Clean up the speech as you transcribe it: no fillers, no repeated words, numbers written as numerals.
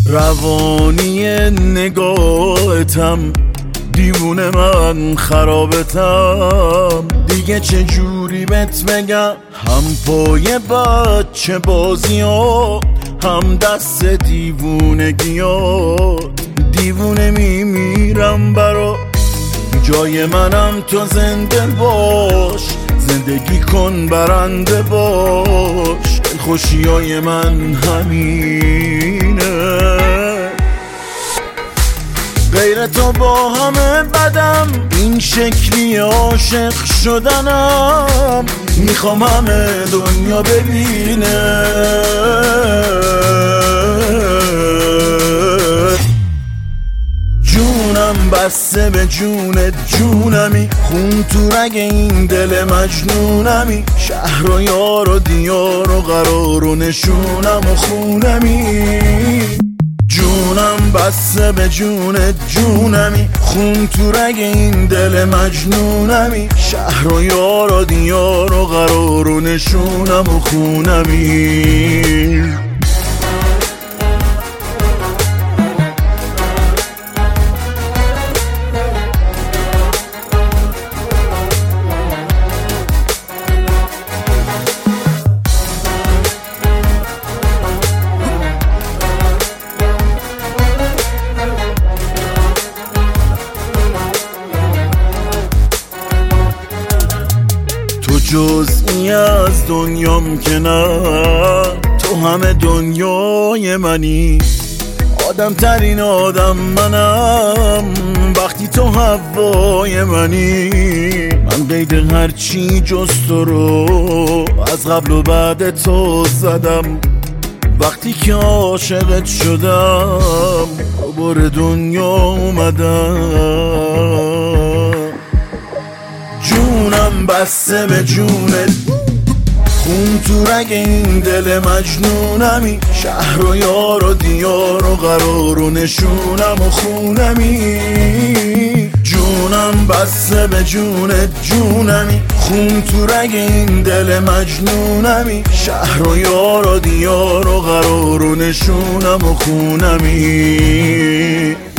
روانی نگاهتم، دیوونه من خرابتم، دیگه چه جوری بهت بگم؟ هم پای بچه بازی ها، هم دست دیوونگی ها، دیوونه میمیرم برا. جای منم تو زنده باش، زندگی کن برنده باش، خوشیای من همینه. غیر تو با همه بدم، این شکلی عاشق شدنم، میخوام همه دنیا ببینه. جونم بسته به جونت جونمی، خون تو رگ این دل مجنونمی، شهر و یار و دیار و قرار و نشونم و خونمی. جونم بسته به جونت جونمی، خون تو رگ این دل مجنونمی، شهر و یار و دیار و قرار و نشونم و خونمی. تو جزئی از دنیام که نه، تو همه دنیای منی، آدم ترین آدم منم وقتی تو هوای منی. من قید هرچی جز تو رو از قبل و بعد تو زدم، وقتی که عاشقت شدم دوباره دنیا اومدم. جونم بسته به جونت، خون تو رگ این دل مجنونمی، شهر و یار و دیار و قرار و نشونم و خونمی. جونم بسته به جونت جونمی، خون تو رگ این دل مجنونمی، شهر و یار و دیار و قرار و نشونم و خونمی.